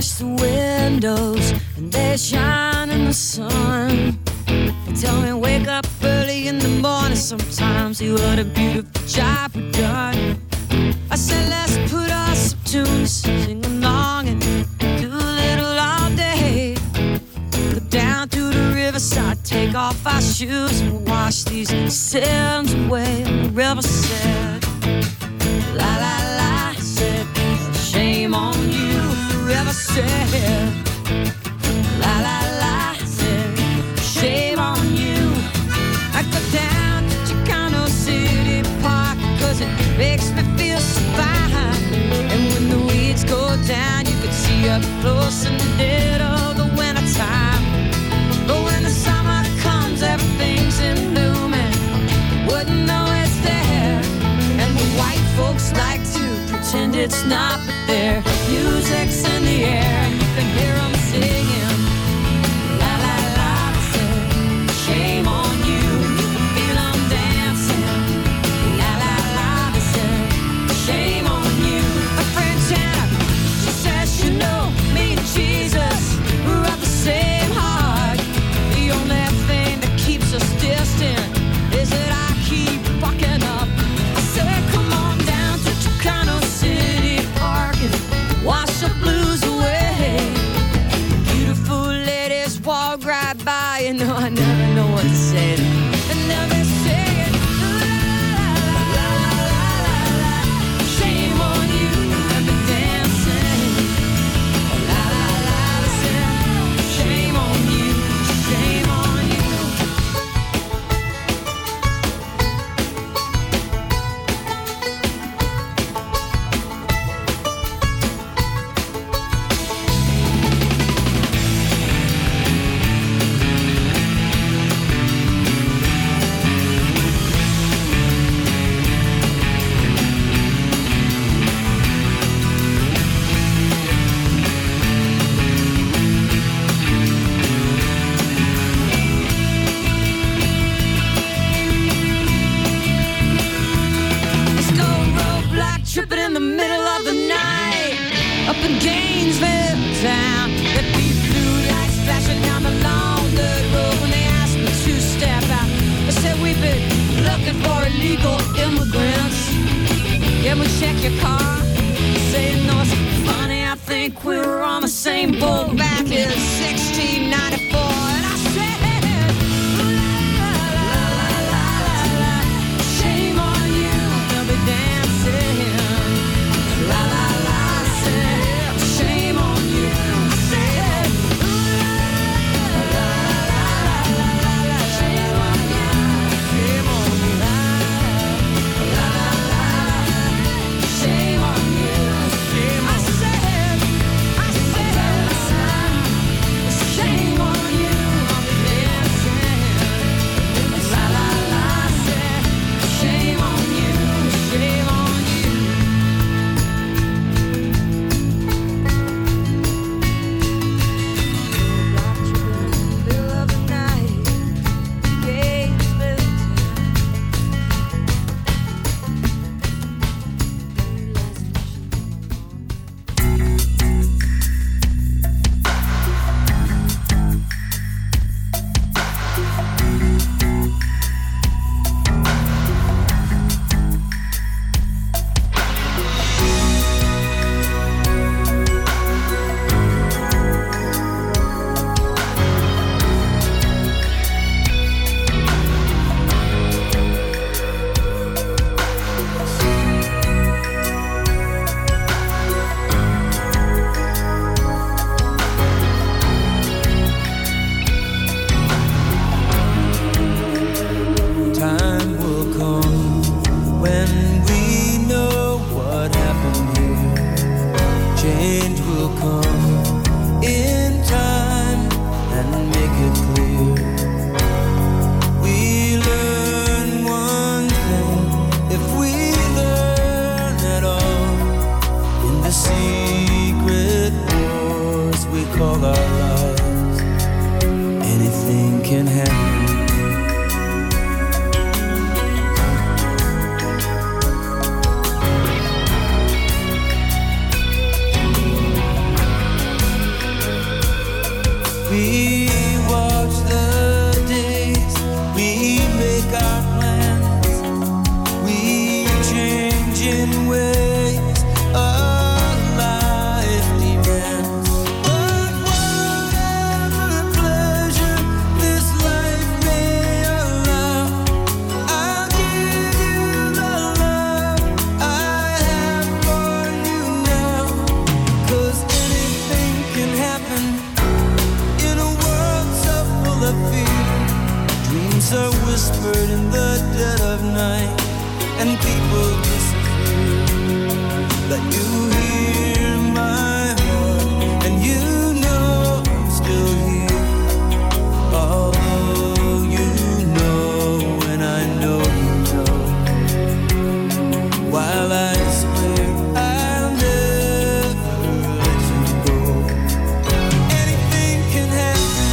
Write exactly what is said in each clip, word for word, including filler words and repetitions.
wash the windows and they shine in the sun. They tell me wake up early in the morning sometimes. See what a beautiful job we've done. I said let's put on some tunes, sing along and do a little all day. Go down to the riverside, take off our shoes and wash these sins away. And the river said, la la la, said, shame on you. The river said, la la la, said, shame on you. I go down to Chicano City Park, cause it makes me feel so fine. And when the weeds go down, you can see up close in the dead of the winter time. But when the summer comes, everything's in bloom and wouldn't know it's there. And the white folks like to pretend it's not, but their music's in the air and you can hear them singing. La la la, say, shame on you. You can feel them dancing. La la la, say, shame on you. My friend Janet, she says she know me and Jesus, we're of the same heart. The only thing that keeps us distant is that I keep fucking up. I said come on down to Chicano City Park and wash the blues away. Beautiful ladies walk right by, you know I never know what to say to them. And they'll be singing, la la la la la la, shame on you, and be dancing. La la la la, shame on you, shame on you. Let's go roadblock tripping in the middle of the night up in Gainesville town. There be blue lights flashing down the long dirt road when they asked me to step out. They said we've been looking for illegal immigrants. Can we check your car? They say no, it's funny, I think we were on the same boat back in sixteen ninety-four. And I said, la la la la la la, shame on you, they'll be dancing. La la la, said, shame on you. Said, la la la la la la, shame on you, shame on you. La la la, shame on you, shame on you. I said, I said, shame on you, I'll be dancing. La la la, said, shame on you, shame on you. Middle of the night, Gainesville Time will come when we know what happened here. Change will come in time and make it clear. We learn one thing, if we learn at all, in the secret wars we call our lives, anything can happen. whispered in the dead of night, and people disappear. But you hear my heart, and you know I'm still here. Although you know, and I know you know, while I swear I'll never let you go. Anything can happen.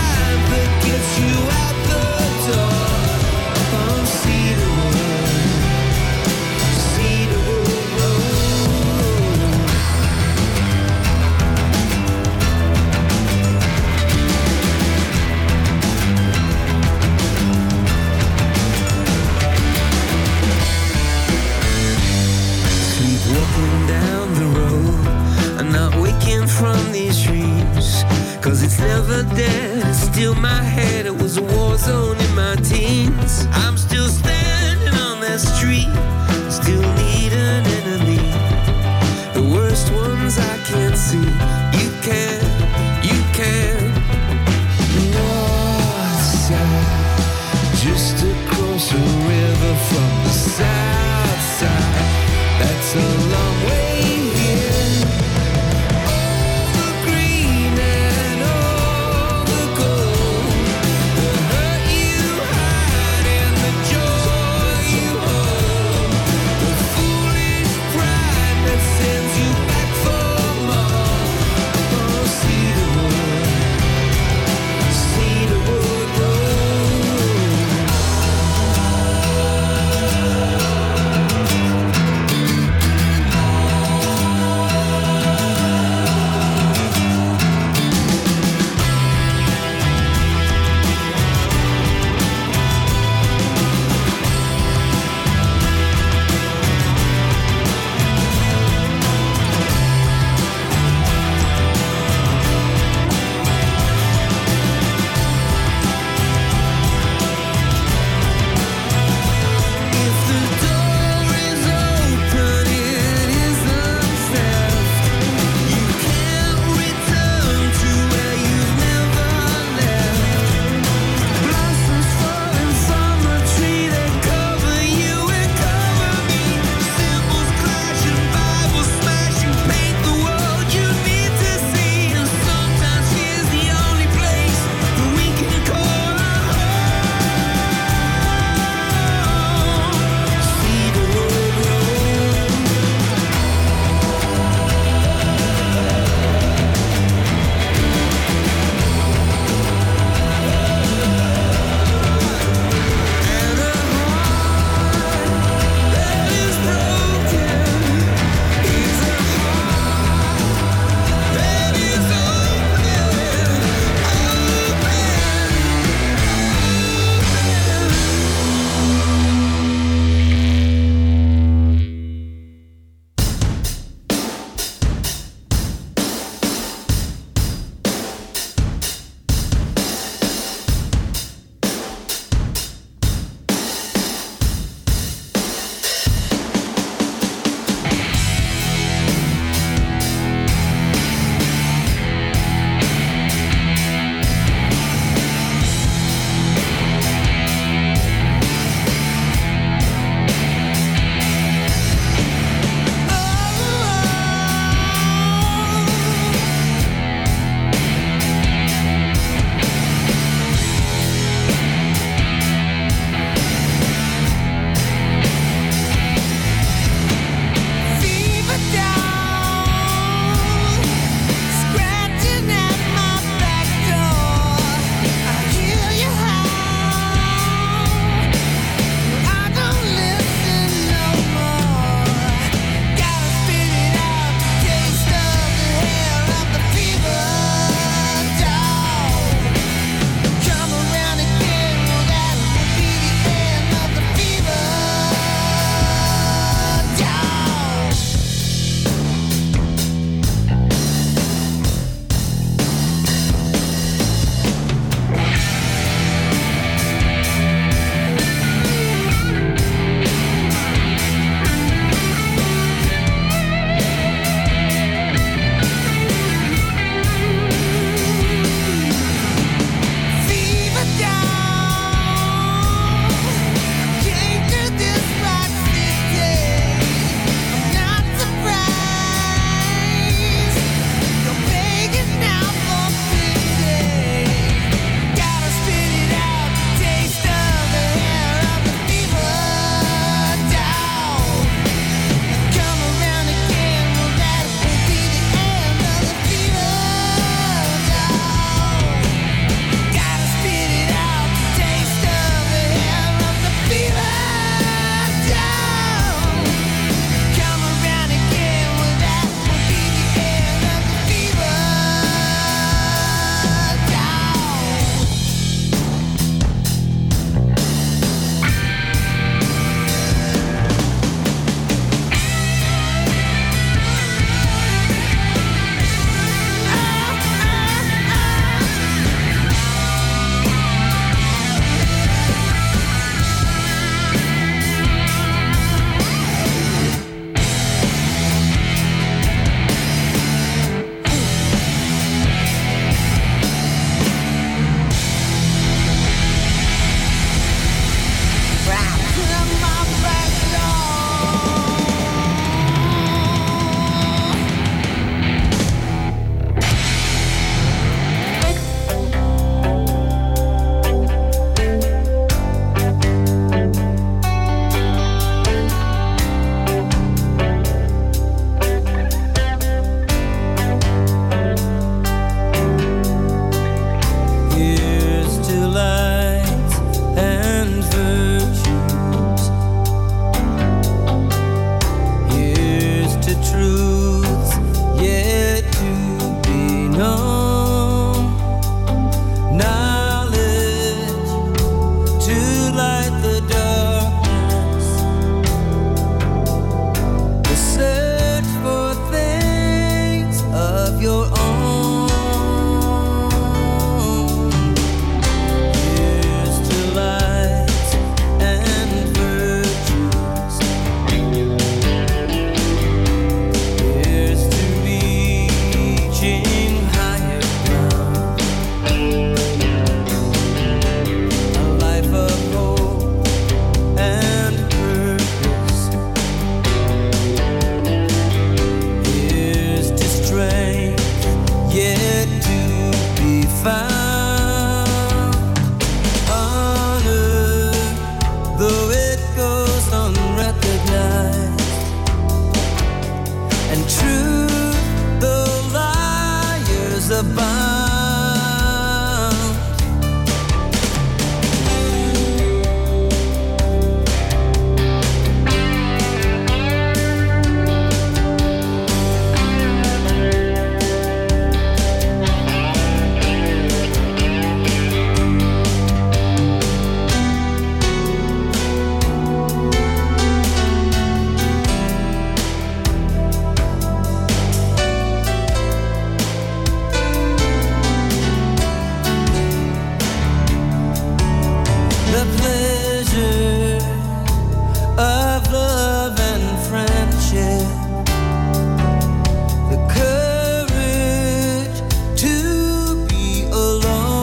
You out the door, unseen the word. over my head, it was a war zone in my teens. I'm still standing on that street, still need an enemy. The worst ones I can't see. You can, you can. North side, just across the river from the south side. That's a long way here. All the green and all the gold, the hurt you hide and the joy you hold, the foolish pride that sends you back for more. Oh, cedarwood, cedarwood road. the pleasure of love and friendship, the courage to be alone.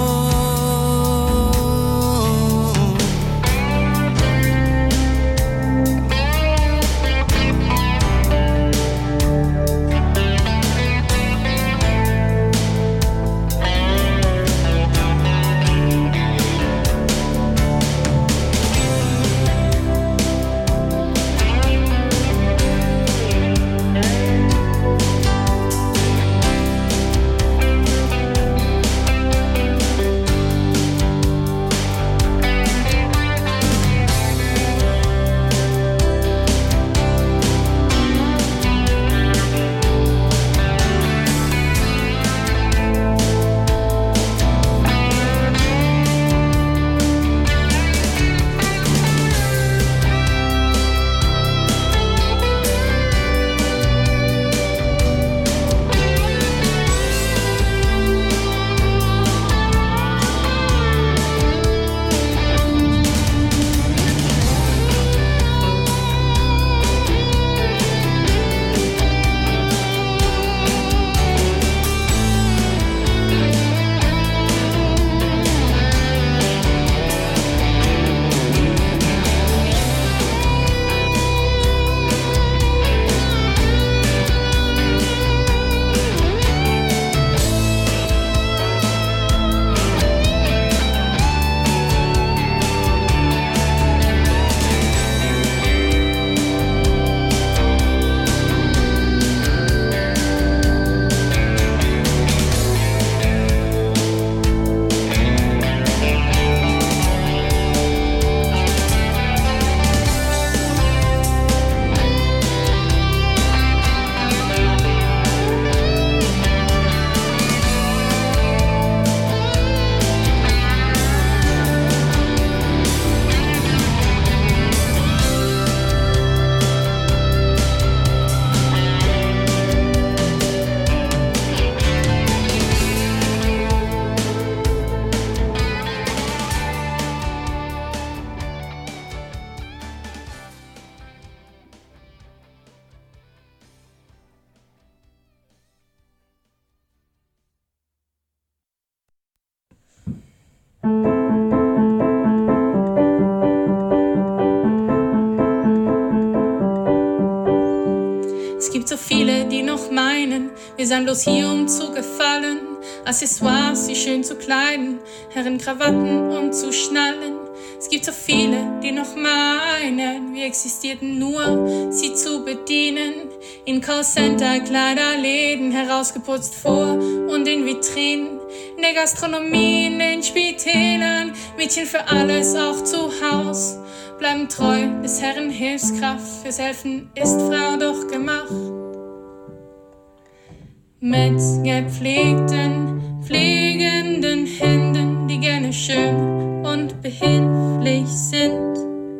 So viele, die noch meinen, wir seien bloß hier, um zu gefallen. Accessoires, sie schön zu kleiden, Herrenkrawatten, um zu schnallen. Es gibt so viele, die noch meinen, wir existierten nur, sie zu bedienen. In Callcenter, Kleiderläden, herausgeputzt vor und in Vitrinen. In der Gastronomie, in den Spitälern, Mädchen für alles, auch zu Haus. Bleiben treu, des Herren Hilfskraft, fürs Helfen ist Frau doch gemacht. Mit gepflegten, pflegenden Händen, die gerne schön und behilflich sind.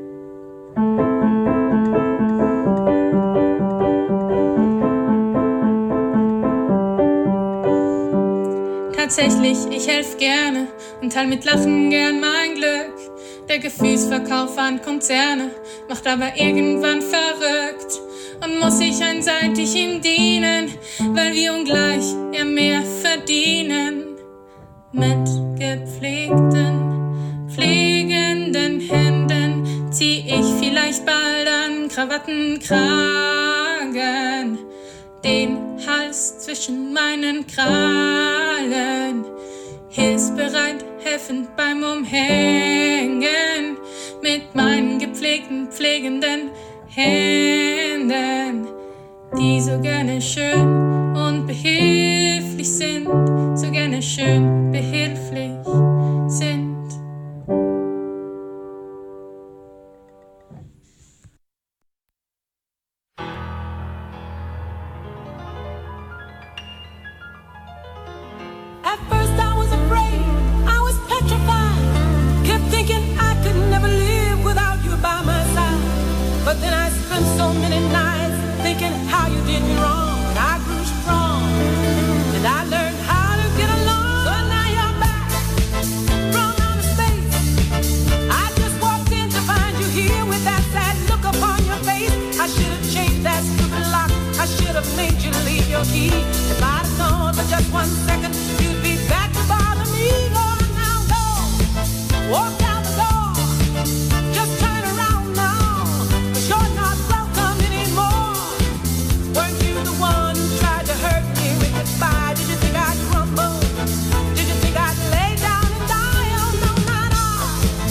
Tatsächlich, ich helf gerne und teil mit Lachen gern mein Glück. Der Gefühlsverkauf an Konzerne macht aber irgendwann verrückt und muss ich einseitig ihm dienen, weil wir ungleich ja mehr verdienen. Mit gepflegten, pflegenden Händen zieh ich vielleicht bald an Krawattenkragen, den Hals zwischen meinen Krallen, hilfsbereit, helfend beim Umhängen, mit meinen gepflegten, pflegenden Händen, die so gerne schön und behilflich sind, so gerne schön behilflich sind. At first I was afraid, I was petrified, kept thinking I could never live without you by my side. But then I spent so many nights thinking how you did me wrong.